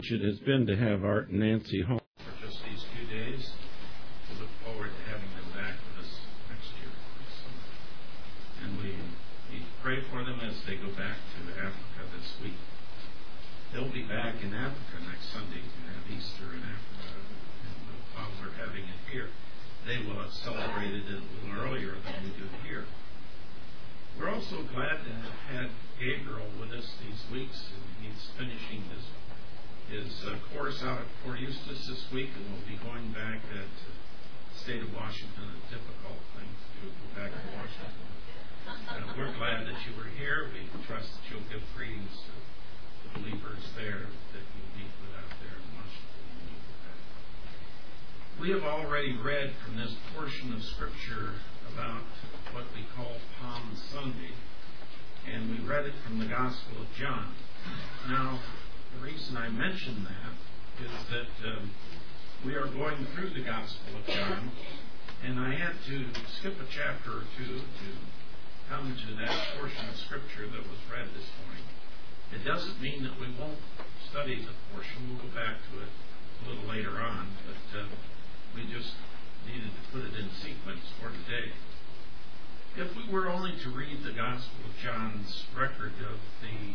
privilege it has been to have Art and Nancy home for just these 2 days. We look forward to having them back with us next year. And we pray for them as they go back to Africa this week. They'll be back in Africa next Sunday. We have Easter in Africa. And while we're having it here, they will have celebrated it a little earlier than we do here. We're also glad to have had Gabriel with us these weeks. He's finishing his course out at Fort Eustis this week, and will be going back to the state of Washington. A difficult thing to go back to Washington. We're glad that you were here. We trust that you'll give greetings to the believers there that you meet with out there in Washington. We have already read from this portion of Scripture about what we call Palm Sunday, and we read it from the Gospel of John. Now, the reason I mention that is that we are going through the Gospel of John, and I had to skip a chapter or two to come to that portion of Scripture that was read this morning. It doesn't mean that we won't study the portion. We'll go back to it a little later on, but we just needed to put it in sequence for today. If we were only to read the Gospel of John's record of the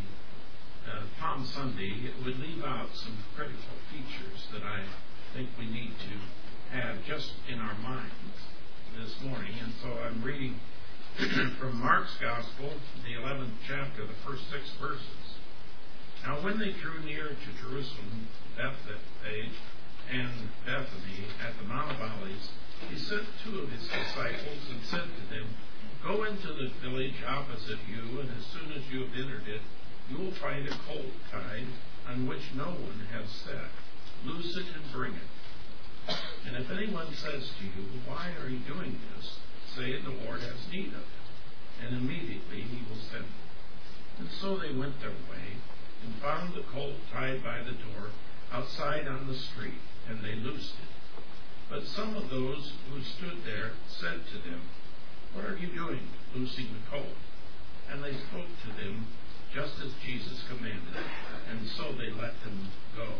Palm Sunday, it would leave out some critical features that I think we need to have just in our minds this morning. And so I'm reading from Mark's Gospel, the 11th chapter, the first 6 verses. Now when they drew near to Jerusalem, Bethphage and Bethany at the Mount of Olives, he sent 2 of his disciples and said to them, "Go into the village opposite you, and as soon as you have entered it, you will find a colt tied on which no one has sat. Loose it and bring it. And if anyone says to you, 'Why are you doing this?' say, 'The Lord has need of it.' And immediately he will send it." And so they went their way and found the colt tied by the door outside on the street, and they loosed it. But some of those who stood there said to them, "What are you doing, loosing the colt?" And they spoke to them just as Jesus commanded, and so they let them go.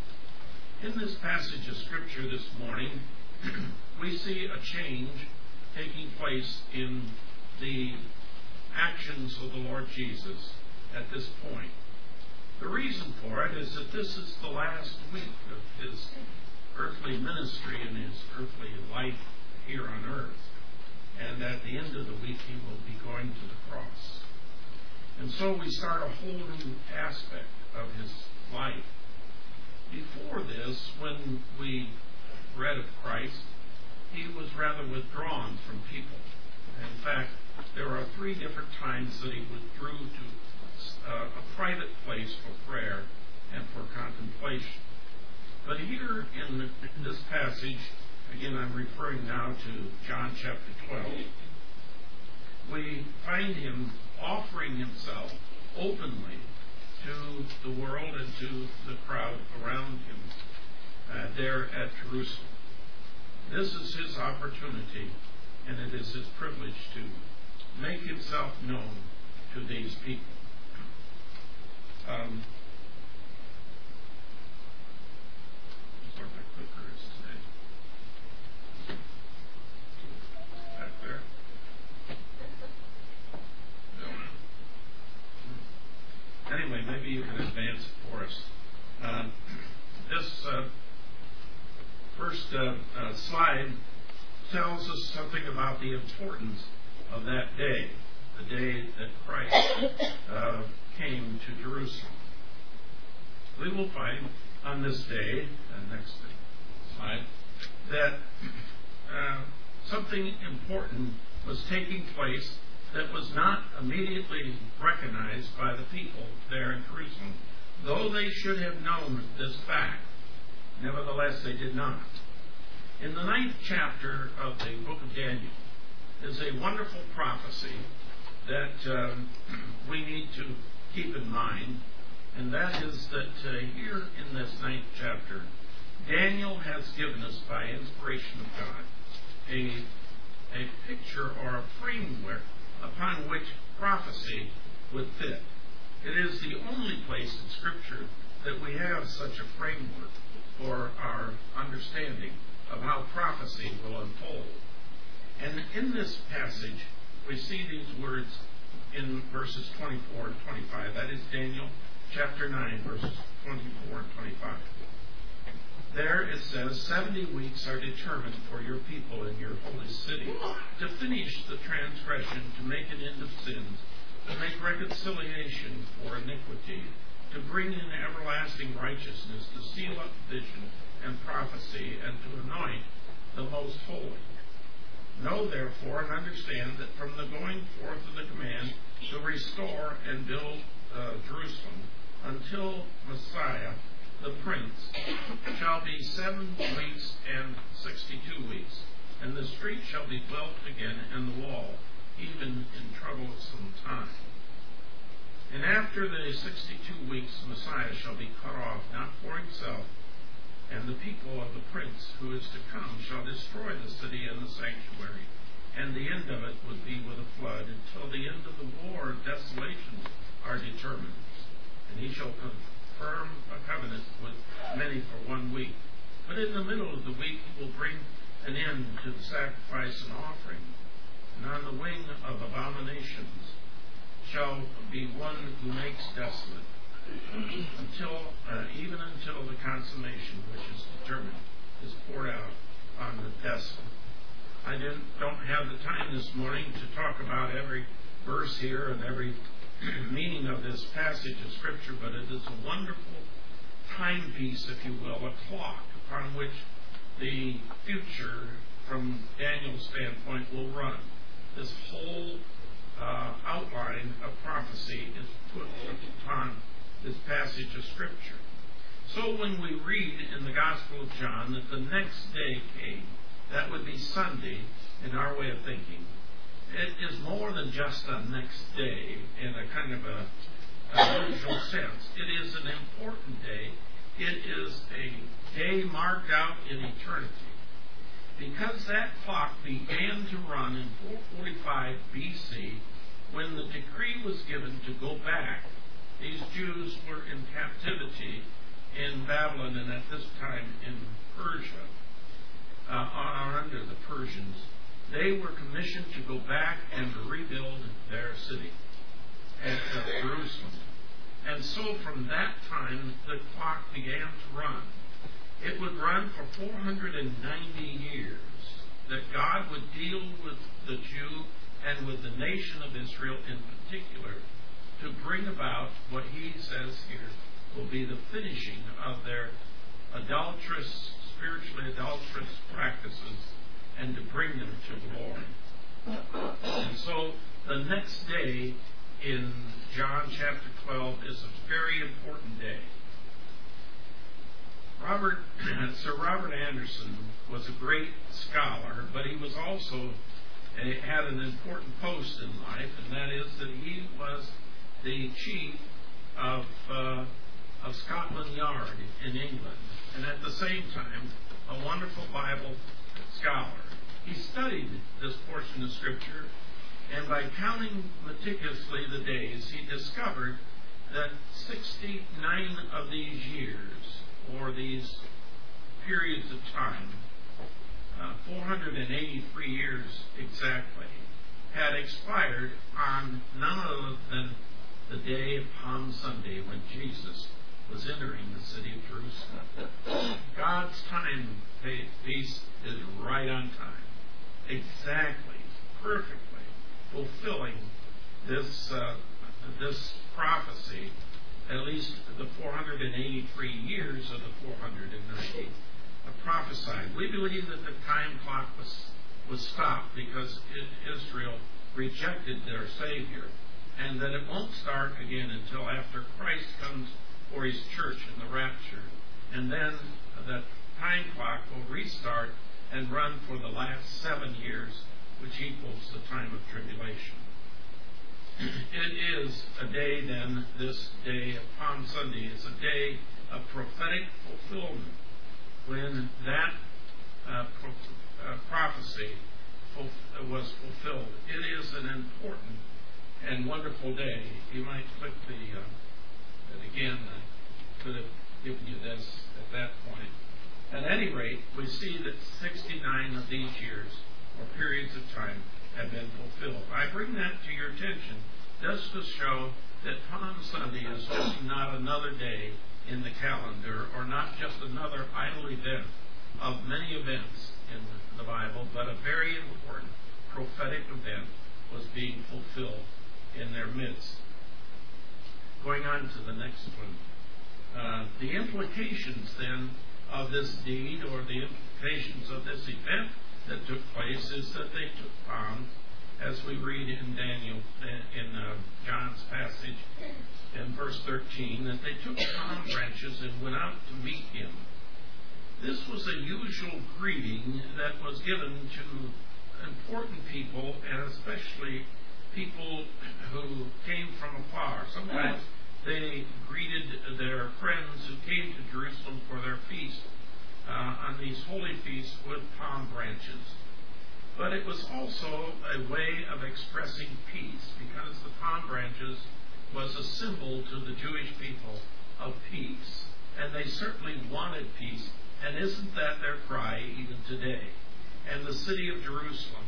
In this passage of Scripture this morning, we see a change taking place in the actions of the Lord Jesus at this point. The reason for it is that this is the last week of his earthly ministry and his earthly life here on earth. And at the end of the week, he will be going to the cross. And so we start a whole new aspect of his life. Before this, when we read of Christ, he was rather withdrawn from people. In fact, there are 3 different times that he withdrew to a private place for prayer and for contemplation. But here in this passage, again, I'm referring now to John chapter 12. We find him offering himself openly to the world and to the crowd around him there at Jerusalem. This is his opportunity, and it is his privilege to make himself known to these people. Where my clicker is today. Back there. Anyway, maybe you can advance it for us. This first slide tells us something about the importance of that day, the day that Christ came to Jerusalem. We will find on this day, next slide, that something important was taking place that was not immediately recognized by the people there in Jerusalem, though they should have known this fact. Nevertheless, they did not. In the 9th chapter of the book of Daniel is a wonderful prophecy that we need to keep in mind, and that is that here in this 9th chapter, Daniel has given us, by inspiration of God, a picture or a framework upon which prophecy would fit. It is the only place in Scripture that we have such a framework for our understanding of how prophecy will unfold. And in this passage, we see these words in verses 24 and 25. That is Daniel chapter 9, verses 24 and 25. There it says, 70 weeks are determined for your people in your holy city, to finish the transgression, to make an end of sins, to make reconciliation for iniquity, to bring in everlasting righteousness, to seal up vision and prophecy, and to anoint the most holy. Know therefore and understand that from the going forth of the command to restore and build Jerusalem until Messiah, the Prince, shall be 7 weeks and 62 weeks, and the street shall be built again, and the wall, even in troublesome time. And after the 62 weeks, Messiah shall be cut off, not for himself, and the people of the Prince who is to come shall destroy the city and the sanctuary, and the end of it would be with a flood, until the end of the war and desolations are determined. And he shall confirm a covenant with many for 1 week. But in the middle of the week he will bring an end to the sacrifice and offering. And on the wing of abominations shall be one who makes desolate, even until the consummation which is determined is poured out on the desolate. I don't have the time this morning to talk about every verse here and every meaning of this passage of Scripture, but it is a wonderful timepiece, if you will, a clock upon which the future, from Daniel's standpoint, will run. This whole outline of prophecy is put upon this passage of Scripture. So when we read in the Gospel of John that the next day came, that would be Sunday in our way of thinking. It is more than just a next day in a kind of a usual sense. It is an important day. It is a day marked out in eternity. Because that clock began to run in 445 BC, when the decree was given to go back. These Jews were in captivity in Babylon and at this time in Persia, under the Persians. They were commissioned to go back and rebuild their city at Jerusalem. And so from that time, the clock began to run. It would run for 490 years, that God would deal with the Jew and with the nation of Israel in particular to bring about what he says here will be the finishing of their spiritually adulterous practices, and to bring them to glory. And so the next day in John chapter 12 is a very important day. Sir Robert Anderson was a great scholar, but he was also had an important post in life, and that is that he was the chief of Scotland Yard in England, and at the same time a wonderful Bible scholar. He studied this portion of Scripture, and by counting meticulously the days, he discovered that 69 of these years, or these periods of time, 483 years exactly, had expired on none other than the day of Palm Sunday when Jesus was entering the city of Jerusalem. God's time piece is right on time, exactly, perfectly fulfilling this prophecy, at least the 483 years of the 490 prophesied. We believe that the time clock was stopped because Israel rejected their Savior, and that it won't start again until after Christ comes for his church in the rapture. And then the time clock will restart and run for the last 7 years, which equals the time of tribulation. It is a day then, this day of Palm Sunday is a day of prophetic fulfillment, when that prophecy was fulfilled. It is an important and wonderful day. You might click could have given you this at that point. At any rate, we see that 69 of these years, or periods of time, have been fulfilled. I bring that to your attention just to show that Palm Sunday is just not another day in the calendar, or not just another idle event of many events in the Bible, but a very important prophetic event was being fulfilled in their midst. Going on to the next one. The implications then of this deed, or the implications of this event that took place, is that they took palms, as we read in Daniel, in John's passage in verse 13, that they took palm branches and went out to meet him. This was a usual greeting that was given to important people, and especially people who came from afar. Sometimes they greeted their friends who came to Jerusalem for their feast, on these holy feasts, with palm branches. But it was also a way of expressing peace, because the palm branches was a symbol to the Jewish people of peace. And they certainly wanted peace, and isn't that their cry even today? And the city of Jerusalem,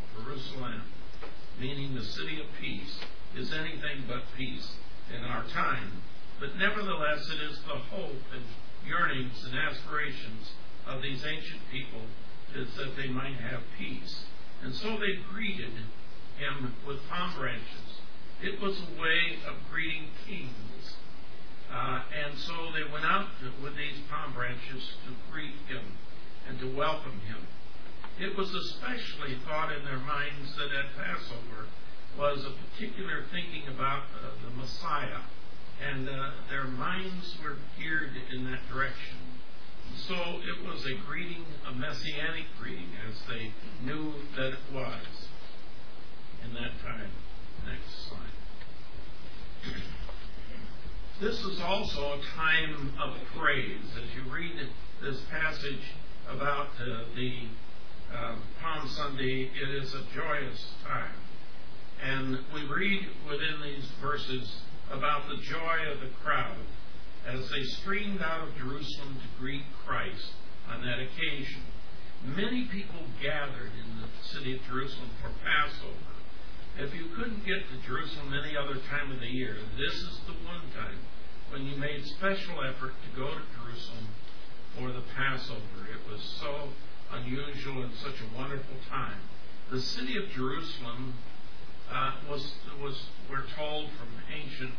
meaning the city of peace, is anything but peace in our time. But nevertheless, it is the hope and yearnings and aspirations of these ancient people is that they might have peace. And so they greeted him with palm branches. It was a way of greeting kings. And so they went out with these palm branches to greet him and to welcome him. It was especially thought in their minds that at Passover was a particular thinking about the Messiah, and their minds were geared in that direction. So it was a greeting, a messianic greeting, as they knew that it was in that time. Next slide. This is also a time of praise. As you read this passage about the Palm Sunday, it is a joyous time. And we read within these verses about the joy of the crowd as they streamed out of Jerusalem to greet Christ on that occasion. Many people gathered in the city of Jerusalem for Passover. If you couldn't get to Jerusalem any other time of the year, this is the one time when you made special effort to go to Jerusalem for the Passover. It was so unusual and such a wonderful time. The city of Jerusalem we're told from ancient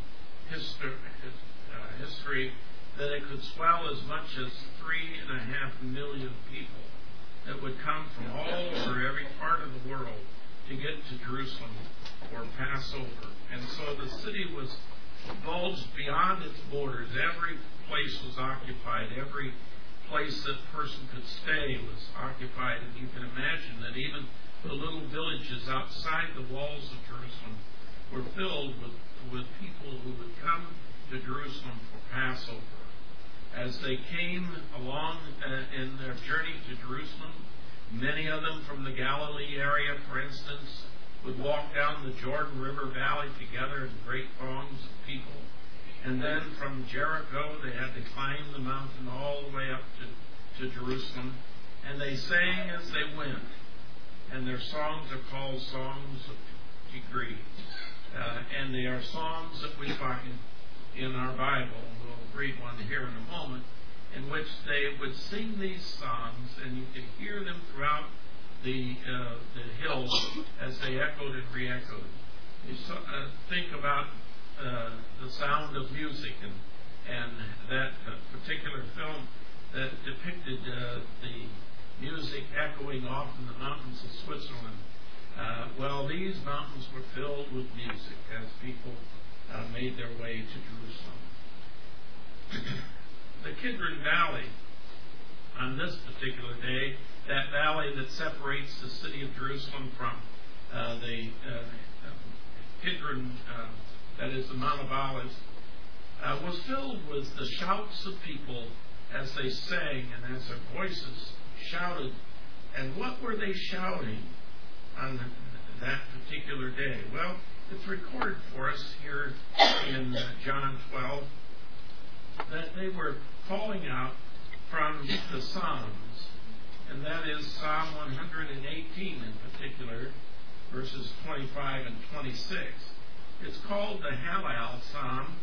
history that it could swell as much as 3.5 million people that would come from all over every part of the world to get to Jerusalem for Passover. And so the city was bulged beyond its borders. Every place was occupied. Every place that person could stay was occupied. And you can imagine that even the little villages outside the walls of Jerusalem were filled with people who would come to Jerusalem for Passover. As they came along in their journey to Jerusalem, many of them from the Galilee area, for instance, would walk down the Jordan River Valley together in great throngs of people. And then from Jericho, they had to climb the mountain all the way up to Jerusalem. And they sang as they went. And their songs are called songs of degree. And they are songs that we find in our Bible. We'll read one here in a moment, in which they would sing these songs, and you could hear them throughout the hills as they echoed and re-echoed. You think about the sound of music and that particular film that depicted the music echoing off in the mountains of Switzerland. Well, these mountains were filled with music as people made their way to Jerusalem. The Kidron Valley, on this particular day, that valley that separates the city of Jerusalem from the Kidron, that is the Mount of Olives, was filled with the shouts of people as they sang and as their voices shouted. And what were they shouting on that particular day? Well, it's recorded for us here in John 12. that they were calling out from the Psalms, and that is Psalm 118 in particular, verses 25 and 26. It's called the Hallel Psalm,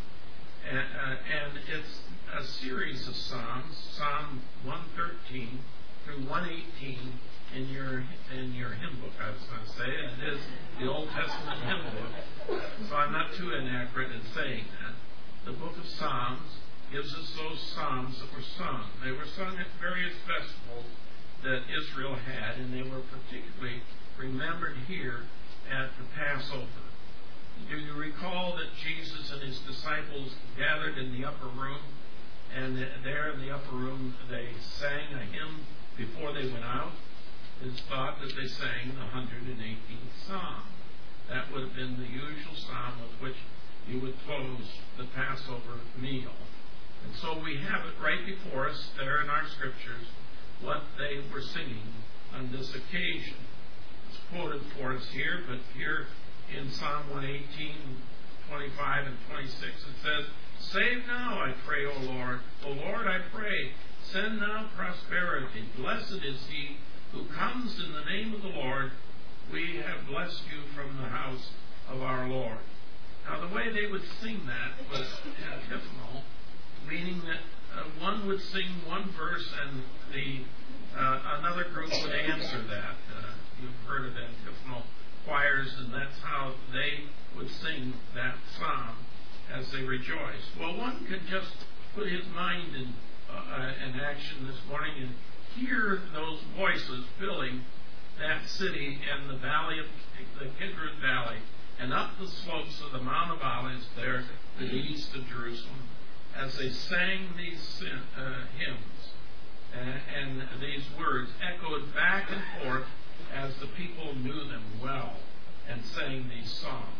and it's a series of Psalms, Psalm 113 through 118 in your hymn book, I was going to say. It is the Old Testament hymn book, so I'm not too inaccurate in saying that. The book of Psalms gives us those psalms that were sung. They were sung at various festivals that Israel had, and they were particularly remembered here at the Passover. Do you recall that Jesus and his disciples gathered in the upper room, and there in the upper room they sang a hymn before they went out? It's thought that they sang the 118th Psalm. That would have been the usual psalm with which you would close the Passover meal. And so we have it right before us there in our scriptures, what they were singing on this occasion. It's quoted for us here, but here in Psalm 118, 25 and 26, it says, "Save now, I pray, O Lord. O Lord, I pray, send now prosperity. Blessed is he who comes in the name of the Lord. We have blessed you from the house of our Lord." Now, the way they would sing that was antiphonal, meaning that one would sing one verse and another group would answer that. You've heard of antiphonal choirs, and that's how they would sing that psalm as they rejoiced. Well, one could just put his mind in action this morning and hear those voices filling that city and the valley of the Kidron Valley and up the slopes of the Mount of Olives there to the east of Jerusalem as they sang these hymns, and these words echoed back and forth as the people knew them well and sang these songs.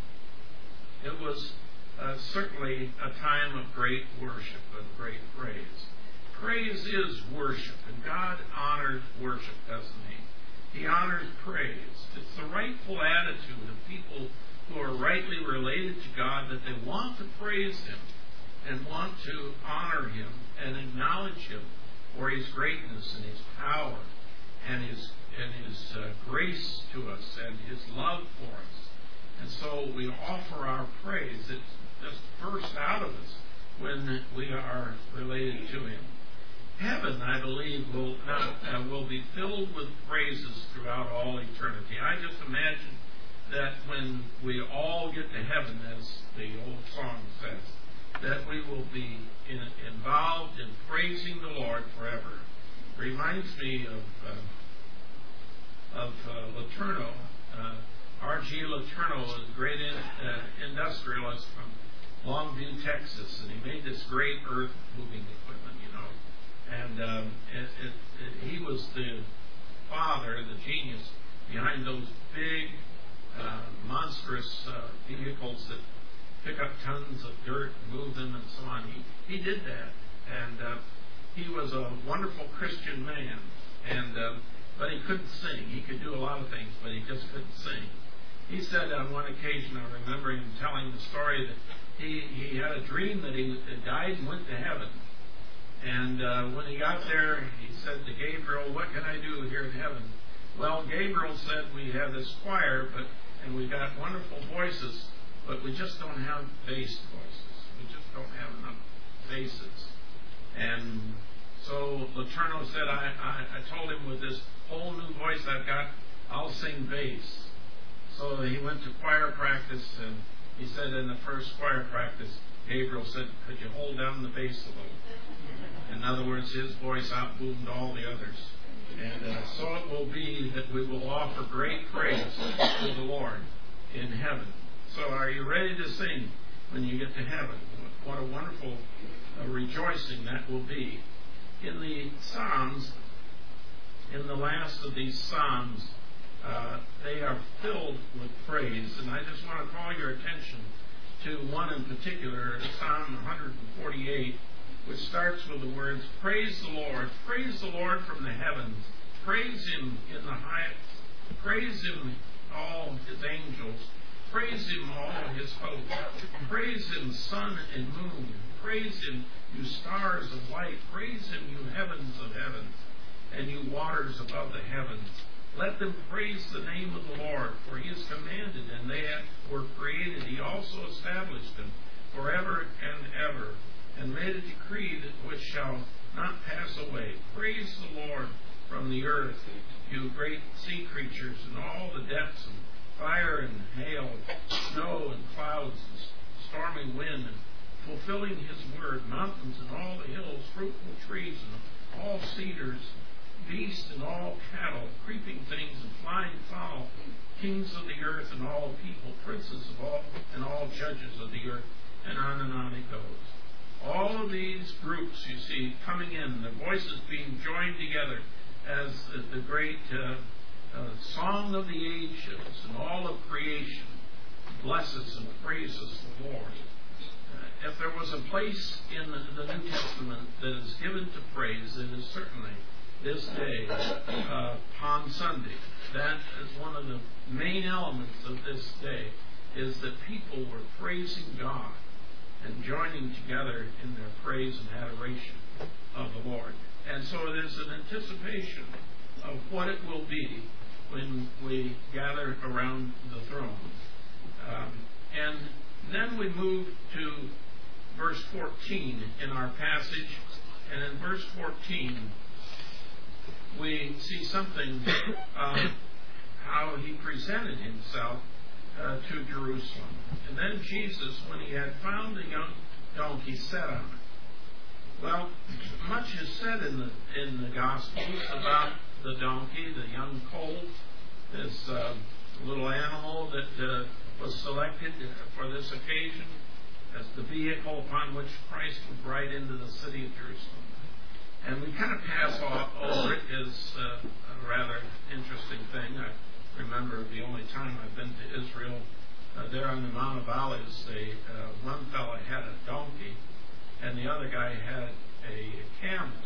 It was certainly a time of great worship and great praise. Praise is worship, and God honors worship, doesn't he? He honors praise. It's the rightful attitude of people who are rightly related to God, that they want to praise him and want to honor him and acknowledge him for his greatness and his power and his grace to us and his love for us. And so we offer our praise. It just bursts out of us when we are related to him. Heaven, I believe, will be filled with praises throughout all eternity. I just imagine that when we all get to heaven, as the old song says, that we will be involved in praising the Lord forever. Reminds me of Letourneau. R.G. Letourneau was a great industrialist from Longview, Texas, and he made this great earth-moving equipment, and he was the father, the genius behind those big, monstrous vehicles that pick up tons of dirt, move them, and so on. He did that, and he was a wonderful Christian man, but he couldn't sing. He could do a lot of things, but he just couldn't sing. He said on one occasion, I remember him telling the story, that he had a dream that he died and went to heaven. And when he got there, he said to Gabriel, "What can I do here in heaven?" Well, Gabriel said, "We have this choir, and we've got wonderful voices, but we just don't have bass voices. We just don't have enough basses." And so Letourneau said, I told him, with this whole new voice I've got, I'll sing bass. So he went to choir practice, and he said in the first choir practice, Gabriel said, "Could you hold down the bass a little?" In other words, his voice outboomed all the others. And so it will be that we will offer great praise to the Lord in heaven. So are you ready to sing when you get to heaven? What a wonderful rejoicing that will be. In the Psalms, in the last of these Psalms, they are filled with praise. And I just want to call your attention to one in particular, Psalm 148, which starts with the words, "Praise the Lord from the heavens. Praise him in the heights. Praise him, all his angels. Praise him, all his hosts. Praise him, sun and moon. Praise him, you stars of light. Praise him, you heavens of heavens, and you waters above the heavens. Let them praise the name of the Lord, for he has commanded, and they were created. He also established them forever and ever, and made a decree which shall not pass away. Praise the Lord from the earth, you great sea creatures, and all the depths, and fire and hail, snow and clouds, and stormy wind, and fulfilling his word, mountains and all the hills, fruitful trees and all cedars, beasts and all cattle, creeping things and flying fowl, kings of the earth and all people, princes of all and all judges of the earth, and on it goes. All of these groups you see coming in, their voices being joined together as the great song of the ages, and all of creation blesses and praises the Lord. If there was a place in the New Testament that is given to praise, it is certainly this day, Palm Sunday. That is one of the main elements of this day, is that people were praising God and joining together in their praise and adoration of the Lord. And so it is an anticipation of what it will be when we gather around the throne. And then we move to verse 14 in our passage. And in verse 14, we see something how he presented himself to Jerusalem. And then Jesus, when he had found a young donkey, sat on it. Well, much is said in the Gospels about the donkey, the young colt, this little animal that was selected for this occasion as the vehicle upon which Christ would ride into the city of Jerusalem. And we kind of pass over it as a rather interesting thing. I remember the only time I've been to Israel, there on the Mount of Olives, one fellow had a donkey, and the other guy had a camel.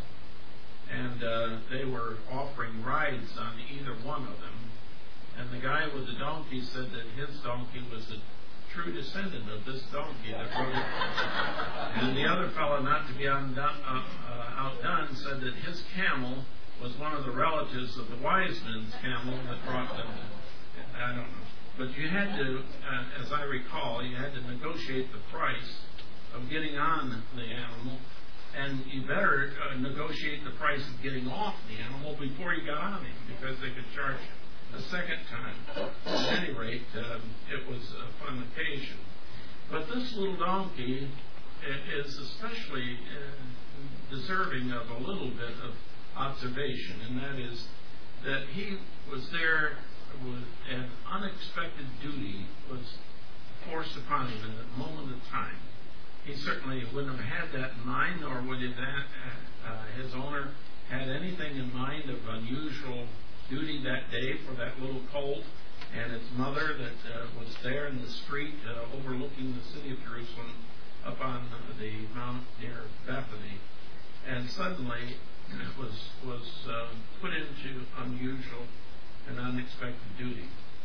And they were offering rides on either one of them. And the guy with the donkey said that his donkey was a true descendant of this donkey that rode it. And the other fellow, not to be outdone, said that his camel was one of the relatives of the wise men's camel that brought them. I don't know. But you had to, as I recall, you had to negotiate the price of getting on the animal, and you better negotiate the price of getting off the animal before you got on him, because they could charge you a second time. At any rate, it was a fun occasion. But this little donkey is especially deserving of a little bit of observation, and that is that he was there with an unexpected duty was forced upon him in a moment of time. He certainly wouldn't have had that in mind, nor would his owner had anything in mind of unusual duty that day for that little colt and its mother that was there in the street overlooking the city of Jerusalem up on the mount near Bethany. And suddenly it was put into unusual and unexpected duty.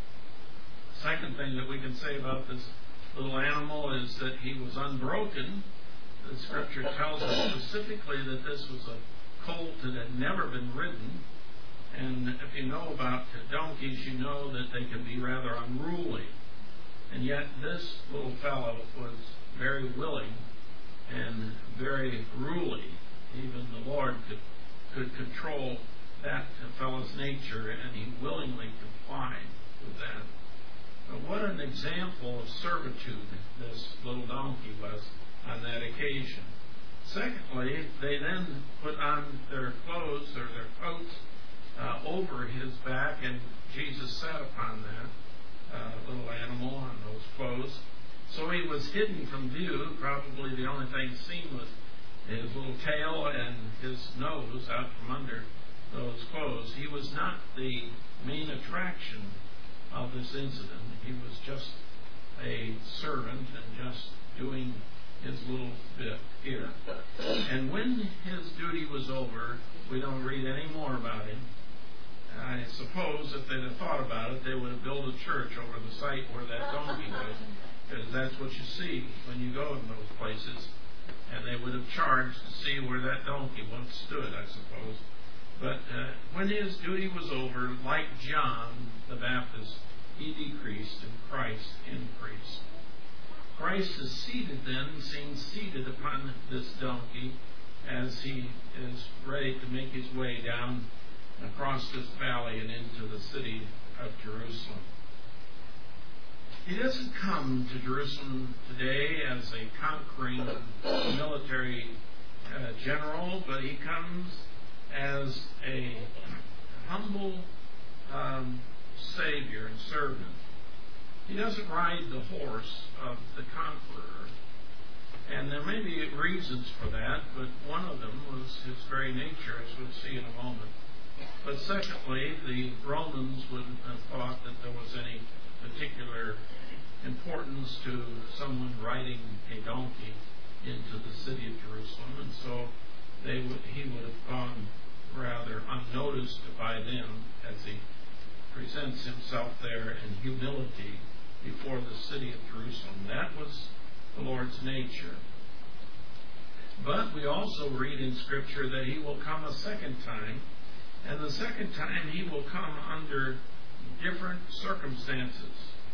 Second thing that we can say about this little animal is that he was unbroken. The scripture tells us specifically that this was a colt that had never been ridden. And if you know about donkeys, you know that they can be rather unruly. And yet this little fellow was very willing and very ruly. Even the Lord could control that fellow's nature, and he willingly complied with that. But what an example of servitude this little donkey was on that occasion. Secondly, they then put on their clothes or their coats over his back, and Jesus sat upon that little animal on those clothes. So he was hidden from view. Probably the only thing seen was his little tail and his nose out from under those clothes. He was not the main attraction of this incident. He was just a servant and just doing his little bit here. And when his duty was over, we don't read any more about him. I suppose if they'd have thought about it, they would have built a church over the site where that donkey was, because that's what you see when you go in those places. And they would have charged to see where that donkey once stood, I suppose. But when his duty was over, like John the Baptist, he decreased and Christ increased. Christ is seated then, seen seated upon this donkey as he is ready to make his way down across this valley and into the city of Jerusalem. He doesn't come to Jerusalem today as a conquering military general, but he comes as a humble Savior and servant. He doesn't ride the horse of the conqueror. And there may be reasons for that, but one of them was his very nature, as we'll see in a moment. But secondly, the Romans wouldn't have thought that there was any particular importance to someone riding a donkey into the city of Jerusalem, and so he would have gone rather unnoticed by them as he presents himself there in humility before the city of Jerusalem. That was the Lord's nature. But we also read in Scripture that he will come a second time, and the second time he will come under different circumstances.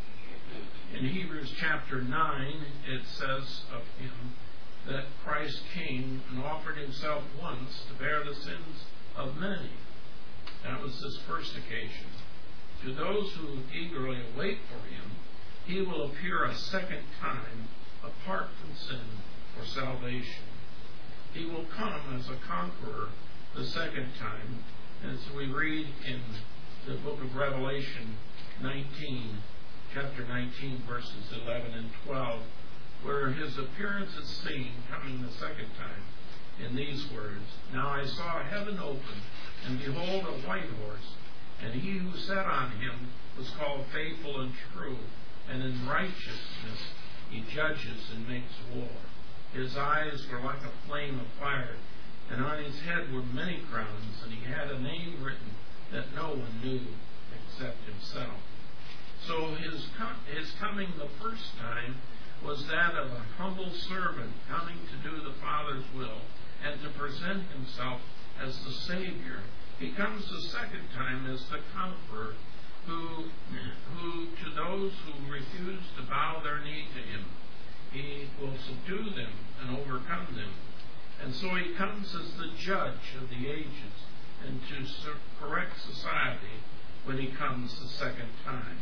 In Hebrews chapter 9, it says of him that Christ came and offered himself once to bear the sins of many. That was his first occasion. To those who eagerly await for him, he will appear a second time apart from sin for salvation. He will come as a conqueror the second time, as we read in the book of Revelation 19, chapter 19, verses 11 and 12, where his appearance is seen coming the second time in these words, "Now I saw heaven open, and behold a white horse, and he who sat on him was called Faithful and True, and in righteousness he judges and makes war. His eyes were like a flame of fire, and on his head were many crowns, and he had a name written that no one knew except himself." So his coming the first time was that of a humble servant coming to do the Father's will and to present himself as the Savior. He comes the second time as the conqueror who to those who refuse to bow their knee to him, he will subdue them and overcome them. And so he comes as the judge of the ages and to correct society when he comes the second time.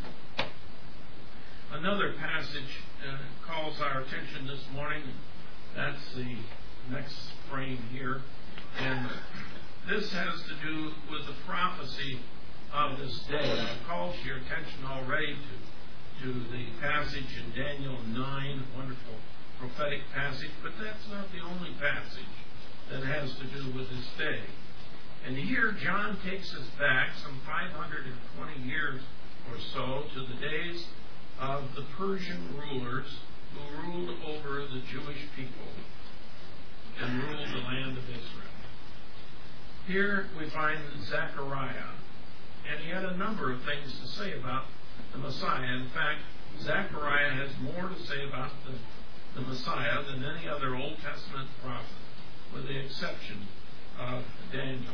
Another passage calls our attention this morning. That's the next frame here. And this has to do with the prophecy of this day. I've called your attention already to the passage in Daniel 9, wonderful prophetic passage, but that's not the only passage that has to do with this day. And here John takes us back some 520 years or so to the days of the Persian rulers who ruled over the Jewish people and ruled the land of Israel. Here we find Zechariah, and he had a number of things to say about the Messiah. In fact, Zechariah has more to say about the Messiah than any other Old Testament prophet, with the exception of Daniel.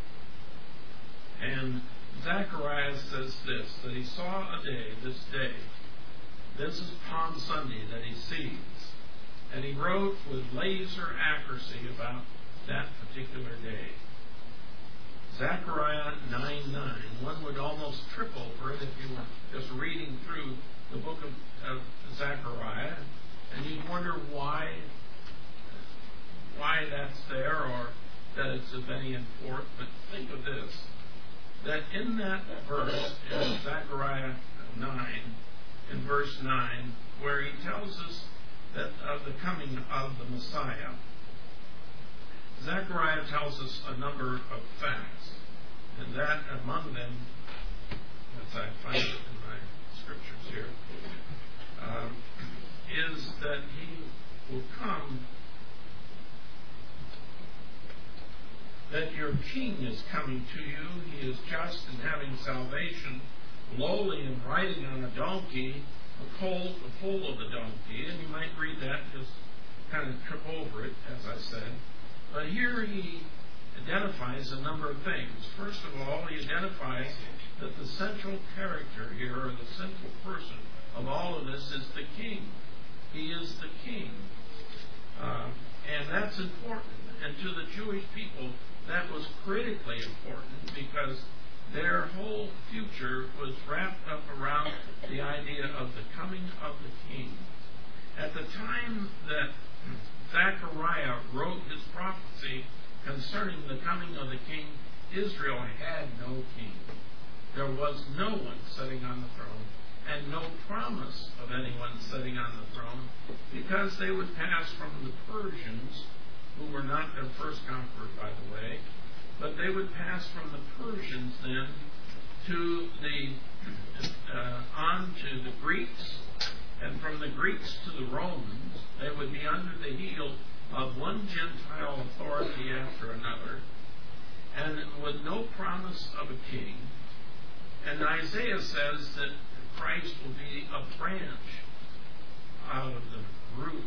And Zechariah says this, that he saw a day, this is Palm Sunday that he sees, and he wrote with laser accuracy about that particular day. Zechariah 9:9. One would almost trip over it if you were just reading through the book of Zechariah, and you'd wonder why that's there or that it's of any import. But think of this, that in that verse, in Zechariah 9, in verse 9, where he tells us that of the coming of the Messiah, Zechariah tells us a number of facts, and that among them, as I find it in my scriptures here, is that he will come that your king is coming to you. He is just and having salvation, lowly and riding on a donkey, a colt, the foal of the donkey. And you might read that and just kind of trip over it, as I said. But here he identifies a number of things. First of all, he identifies that the central character here, or the central person of all of this, is the king. He is the king. And that's important. And to the Jewish people, that was critically important because their whole future was wrapped up around the idea of the coming of the king. At the time that Zechariah wrote his prophecy concerning the coming of the king, Israel had no king. There was no one sitting on the throne, and no promise of anyone sitting on the throne, because they would pass from the Persians, who were not their first conqueror, by the way, but they would pass from the Persians then to on to the Greeks, and from the Greeks to the Romans. They would be under the heel of one Gentile authority after another, and with no promise of a king. And Isaiah says that Christ will be a branch out of the root.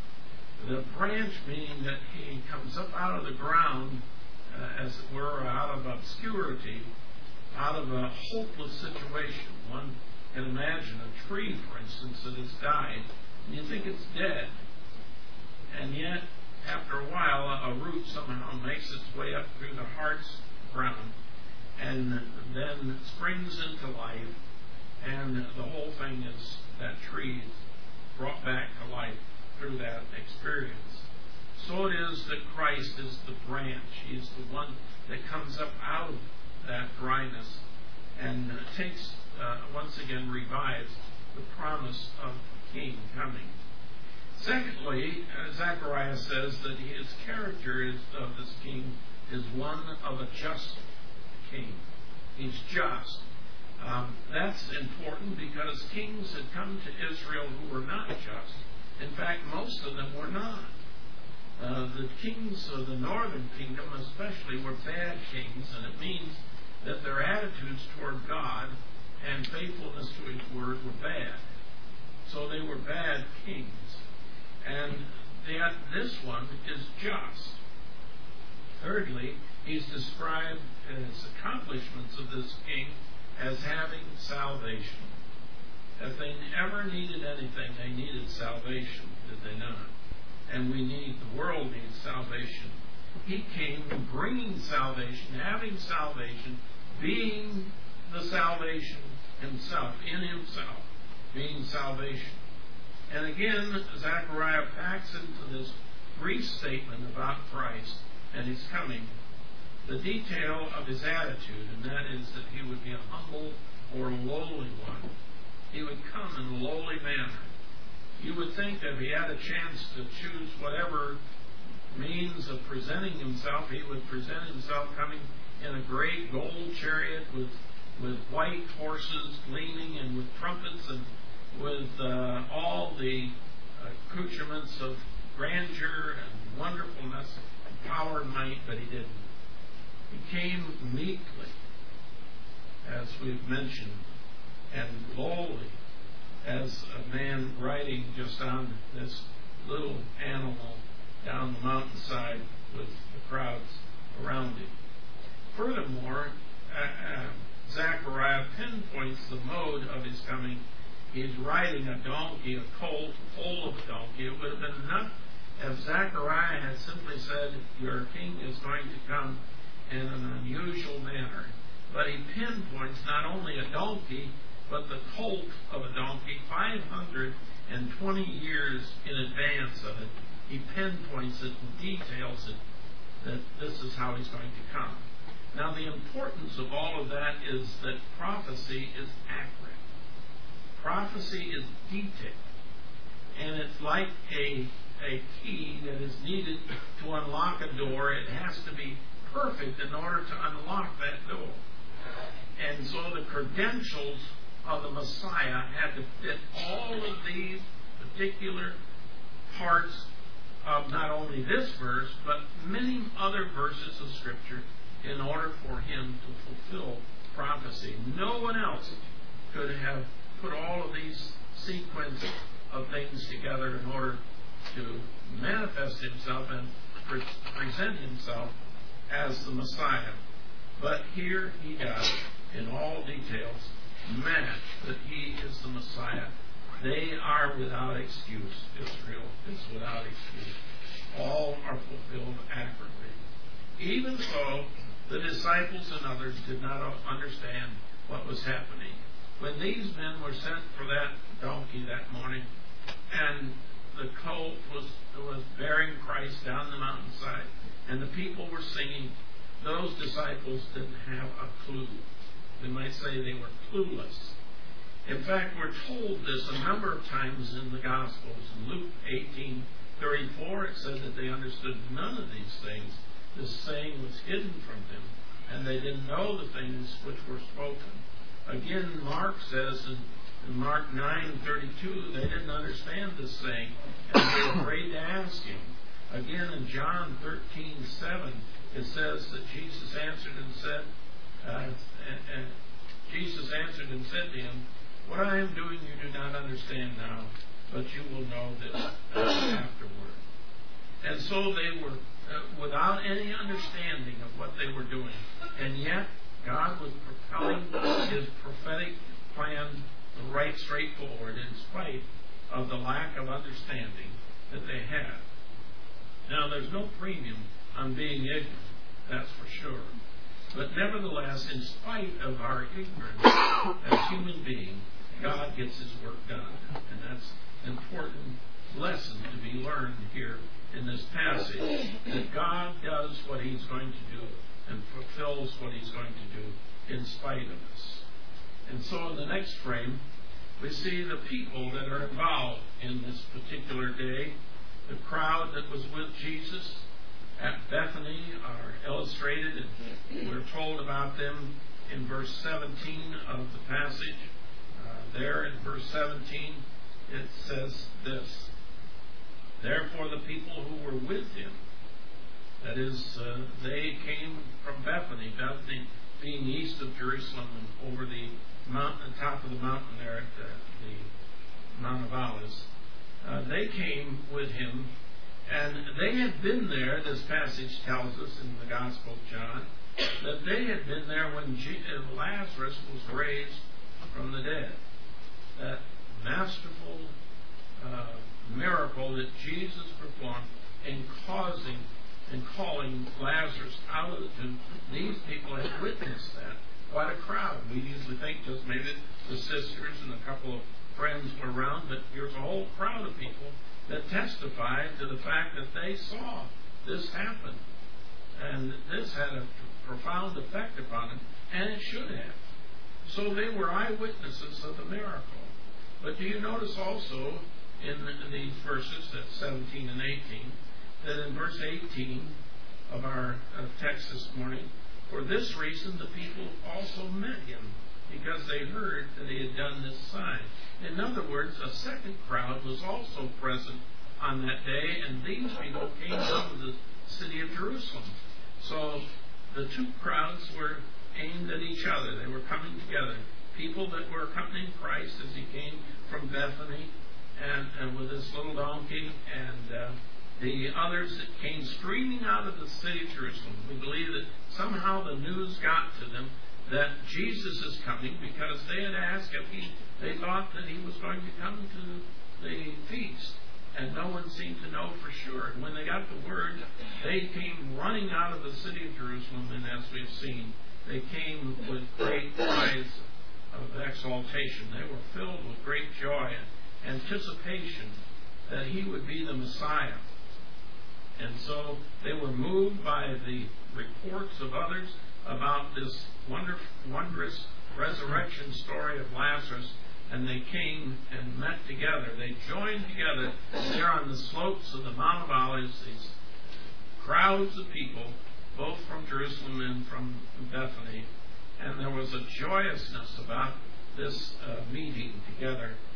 The branch meaning that he comes up out of the ground, as it were, out of obscurity, out of a hopeless situation. One can imagine a tree, for instance, that has died, and you think it's dead. And yet, after a while, a root somehow makes its way up through the heart's ground, and then springs into life, and the whole thing is that tree is brought back to life through that experience. So it is that Christ is the branch. He's the one that comes up out of that dryness and takes, once again, revives the promise of the king coming. Secondly, Zechariah says that his character of this king is one of a just king. He's just. That's important because kings had come to Israel who were not just. In fact, most of them were not. The kings of the northern kingdom especially were bad kings, and it means that their attitudes toward God and faithfulness to his word were bad. So they were bad kings. And yet this one is just. Thirdly, he's described as accomplishments of this king as having salvation. If they ever needed anything, they needed salvation, did they not? And the world needs salvation. He came bringing salvation, having salvation, being the salvation himself, in himself, being salvation. And again, Zechariah packs into this brief statement about Christ and his coming the detail of his attitude, and that is that he would be a humble or a lowly one. He would come in a lowly manner. You would think that if he had a chance to choose whatever means of presenting himself, he would present himself coming in a great gold chariot with white horses gleaming and with trumpets and with all the accoutrements of grandeur and wonderfulness and power and might, but he didn't. He came meekly, as we've mentioned, and lowly, as a man riding just on this little animal down the mountainside with the crowds around him. Furthermore, Zechariah pinpoints the mode of his coming. He's riding a donkey, a colt, foal of a donkey. It would have been enough if Zechariah had simply said, your king is going to come in an unusual manner. But he pinpoints not only a donkey, but the colt of a donkey, 520 years in advance of it. He pinpoints it and details it, that this is how he's going to come. Now, the importance of all of that is that prophecy is accurate. Prophecy is detailed. And it's like a key that is needed to unlock a door. It has to be perfect in order to unlock that door. And so the credentials of the Messiah had to fit all of these particular parts of not only this verse, but many other verses of Scripture in order for him to fulfill prophecy. No one else could have put all of these sequence of things together in order to manifest himself and present himself as the Messiah. But here he does, in all details, match that he is the Messiah. They are without excuse. Israel is without excuse. All are fulfilled accurately. Even so, the disciples and others did not understand what was happening. When these men were sent for that donkey that morning, and the colt was bearing Christ down the mountainside, and the people were singing, those disciples didn't have a clue. We might say they were clueless. In fact, we're told this a number of times in the Gospels. In Luke 18:34, it says that they understood none of these things. This saying was hidden from them, and they didn't know the things which were spoken. Again, Mark says in Mark 9:32, they didn't understand this saying, and they were afraid to ask him. Again, in John 13:7, it says that Jesus answered and said to him, "What I am doing you do not understand now, but you will know this afterward." And so they were without any understanding of what they were doing. And yet, God was propelling his prophetic plan right straight forward in spite of the lack of understanding that they had. Now, there's no premium on being ignorant, that's for sure. But nevertheless, in spite of our ignorance as human beings, God gets his work done. And that's an important lesson to be learned here in this passage, that God does what he's going to do and fulfills what he's going to do in spite of us. And so in the next frame, we see the people that are involved in this particular day. The crowd that was with Jesus at Bethany are illustrated, and we're told about them in verse 17 of the passage. There in verse 17, it says this: "Therefore the people who were with him," that is, they came from Bethany being east of Jerusalem and over the top of the mountain there at the Mount of Olives, they came with him, and they had been there, this passage tells us in the Gospel of John, that they had been there when Lazarus was raised from the dead. That masterful miracle that Jesus performed in causing and calling Lazarus out of the tomb. These people had witnessed that. Quite a crowd. We usually think just maybe the sisters and a couple of friends were around, but there's a whole crowd of people that testified to the fact that they saw this happen. And this had a profound effect upon them, and it should have. So they were eyewitnesses of the miracle. But do you notice also in these verses, that's 17 and 18, that in verse 18 of our text this morning, "For this reason the people also met him, because they heard that he had done this sign." In other words, a second crowd was also present on that day, and these people came out of the city of Jerusalem. So the two crowds were aimed at each other. They were coming together. People that were accompanying Christ as he came from Bethany and with this little donkey, and the others that came streaming out of the city of Jerusalem. We believe that somehow the news got to them that Jesus is coming, because they had asked if they thought that he was going to come to the feast, and no one seemed to know for sure. And when they got the word, they came running out of the city of Jerusalem, and as we've seen, they came with great cries of exaltation. They were filled with great joy and anticipation that he would be the Messiah. And so they were moved by the reports of others about this wondrous resurrection story of Lazarus, and they came and met together. They joined together there on the slopes of the Mount of Olives, these crowds of people, both from Jerusalem and from Bethany, and there was a joyousness about this meeting together.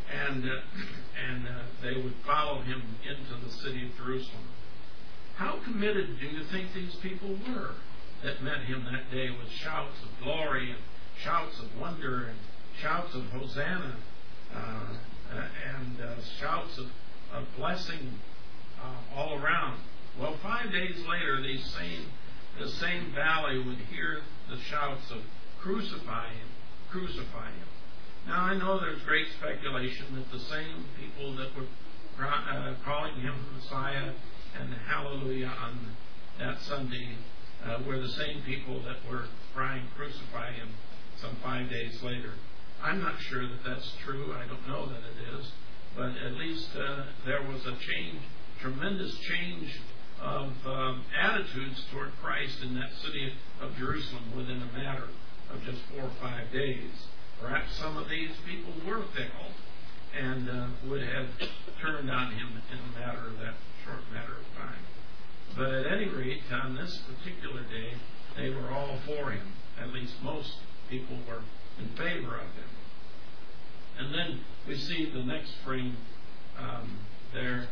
and they would follow him into the city of Jerusalem. How committed do you think these people were that met him that day with shouts of glory and shouts of wonder and shouts of Hosanna and shouts of blessing all around? Well, 5 days later, the same valley would hear the shouts of crucify him, crucify him. Now, I know there's great speculation that the same people that were calling him Messiah and Hallelujah on that Sunday were the same people that were crying crucify him some 5 days later. I'm not sure that that's true. I don't know that it is. But at least there was a change, tremendous change of attitudes toward Christ in that city of Jerusalem within a matter of just 4 or 5 days. Perhaps some of these people were fickle and would have turned on him in a matter of that short matter of time. But at any rate, on this particular day, they were all for him. At least most people were in favor of him. And then we see the next frame there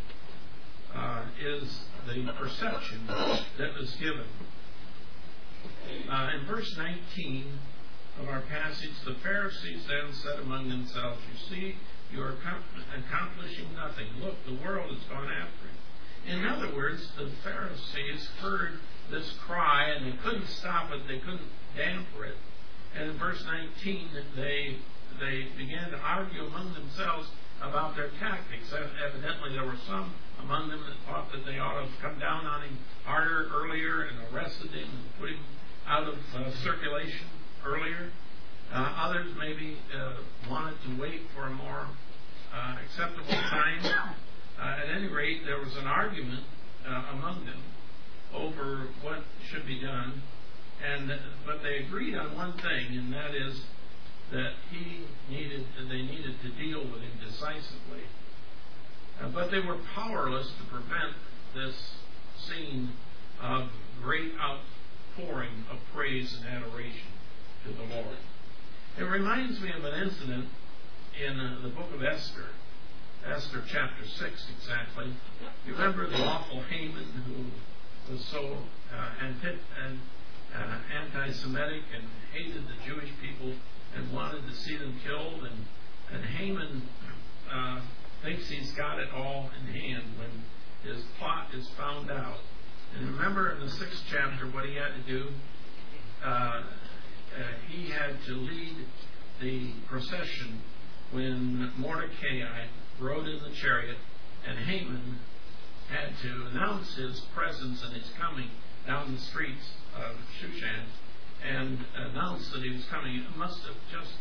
is the perception that was given. In verse 19 of our passage, the Pharisees then said among themselves, "You see, you are accomplishing nothing. Look, the world has gone after him." In other words, the Pharisees heard this cry and they couldn't stop it, they couldn't damper it. And in verse 19, they began to argue among themselves about their tactics. Evidently, there were some among them that thought that they ought to have come down on him harder earlier and arrested him and put him out of circulation earlier. Others maybe wanted to wait for a more acceptable time. At any rate, there was an argument among them over what should be done, but they agreed on one thing, and that is that they needed to deal with him decisively. But they were powerless to prevent this scene of great outpouring of praise and adoration to the Lord. It reminds me of an incident in the book of Esther. Esther chapter 6 exactly. You remember the awful Haman who was so anti-Semitic and hated the Jewish people and wanted to see them killed, and Haman thinks he's got it all in hand when his plot is found out. And remember in the 6th chapter what he had to do? He had to lead the procession when Mordecai rode in the chariot, and Haman had to announce his presence and his coming down the streets of Shushan and announce that he was coming. It must have just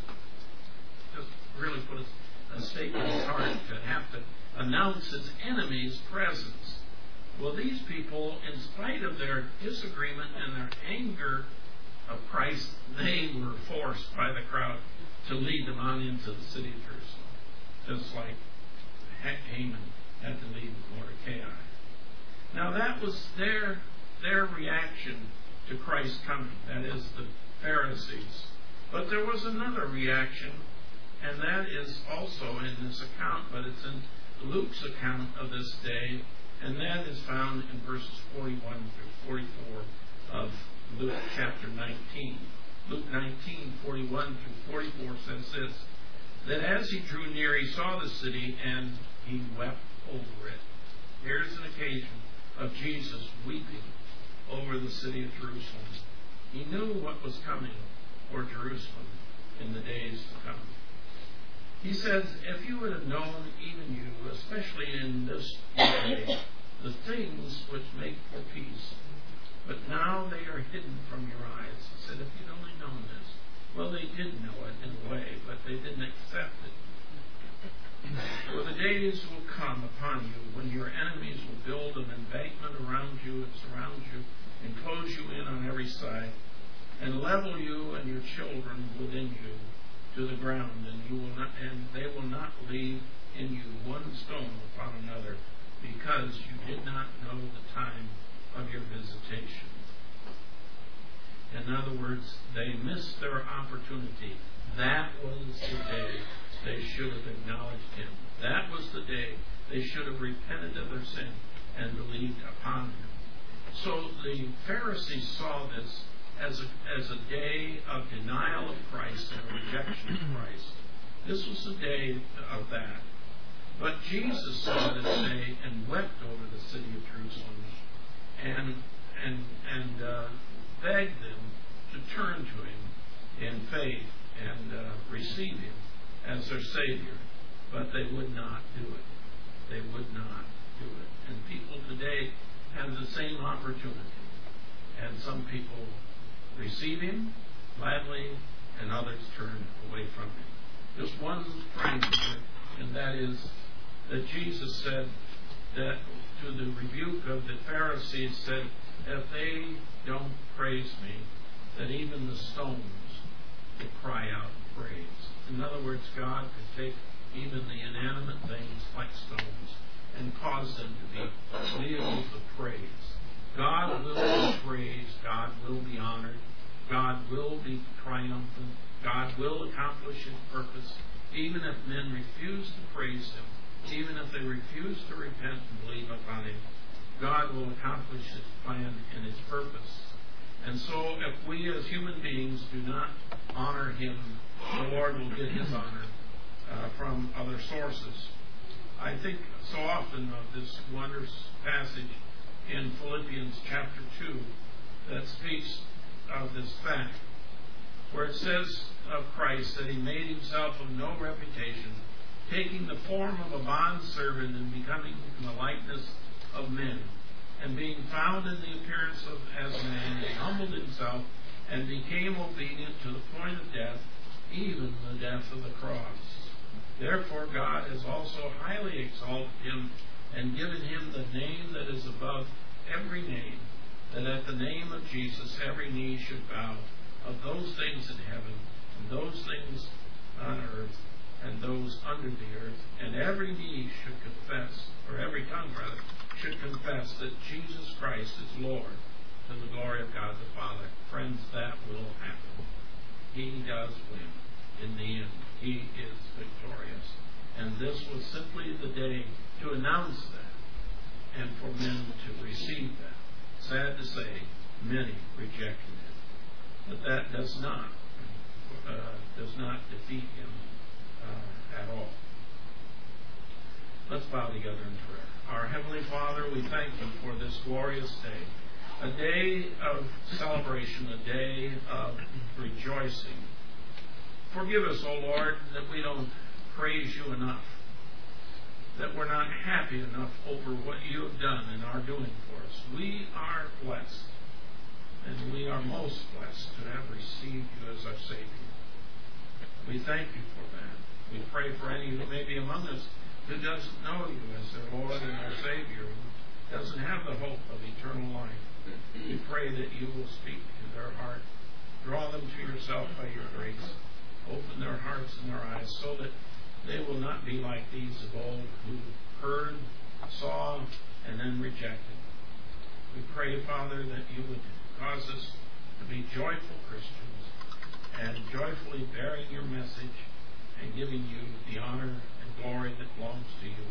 really put a stake in his heart to have to announce his enemy's presence. Well, these people, in spite of their disagreement and their anger of Christ, they were forced by the crowd to lead them on into the city of Jerusalem, just like Haman had to lead Mordecai. Now that was their reaction to Christ's coming, that is the Pharisees. But there was another reaction, and that is also in this account, but it's in Luke's account of this day, and that is found in verses 41 through 44 of Luke chapter 19. Luke 19, 41 through 44 says this, that as he drew near, he saw the city, and he wept over it. Here's an occasion of Jesus weeping over the city of Jerusalem. He knew what was coming for Jerusalem in the days to come. He says, if you would have known, even you, especially in this day, the things which make for peace, but now they are hidden from your eyes. He said, if you'd only known this. Well, they did know it in a way, but they didn't accept it. For the days will come upon you when your enemies will build an embankment around you and surround you and close you in on every side and level you and your children within you to the ground, and they will not leave in you one stone upon another, because you did not know the time of your visitation. In other words, they missed their opportunity. That was the day they should have acknowledged him. That was the day they should have repented of their sin and believed upon him. So the Pharisees saw this as a day of denial of Christ and rejection of Christ. This was the day of that. But Jesus saw this day and wept over the city of Jerusalem and begged them to turn to him in faith and receive him as their Savior. But they would not do it. They would not do it. And people today have the same opportunity. And some people receive him gladly, and others turn away from him. Just one phrase, and that is that Jesus said that to the rebuke of the Pharisees, said, if they don't praise me, that even the stones will cry out praise. In other words, God could take even the inanimate things like stones and cause them to be vehicles of praise. God will be praised. God will be honored. God will be triumphant. God will accomplish his purpose. Even if men refuse to praise him, even if they refuse to repent and believe upon him, God will accomplish his plan and his purpose. And so if we as human beings do not honor him, the Lord will get his honor from other sources. I think so often of this wondrous passage in Philippians chapter 2 that speaks of this fact, where it says of Christ that he made himself of no reputation, taking the form of a bondservant and becoming in the likeness of men, and being found in the appearance as man, he humbled himself and became obedient to the point of death, even the death of the cross. Therefore God has also highly exalted him and given him the name that is above every name, that at the name of Jesus every knee should bow, of those things in heaven, and those things on earth, and those under the earth, and every knee should confess, or every tongue rather, should confess that Jesus Christ is Lord, to the glory of God the Father. Friends, that will happen. He does win. In the end, he is victorious. And this was simply the day to announce that, and for men to receive that. Sad to say, many rejected it. But that does not defeat him at all. Let's bow together in prayer. Our Heavenly Father, we thank you for this glorious day, a day of celebration, a day of rejoicing. Forgive us, O Lord, that we don't praise you enough, that we're not happy enough over what you have done and are doing for us. We are blessed, and we are most blessed to have received you as our Savior. We thank you for that. We pray for any who may be among us who doesn't know you as their Lord and their Savior, who doesn't have the hope of eternal life. We pray that you will speak to their heart, draw them to yourself by your grace, open their hearts and their eyes so that they will not be like these of old who heard, saw, and then rejected. We pray, Father, that you would cause us to be joyful Christians and joyfully bearing your message and giving you the honor and glory that belongs to you.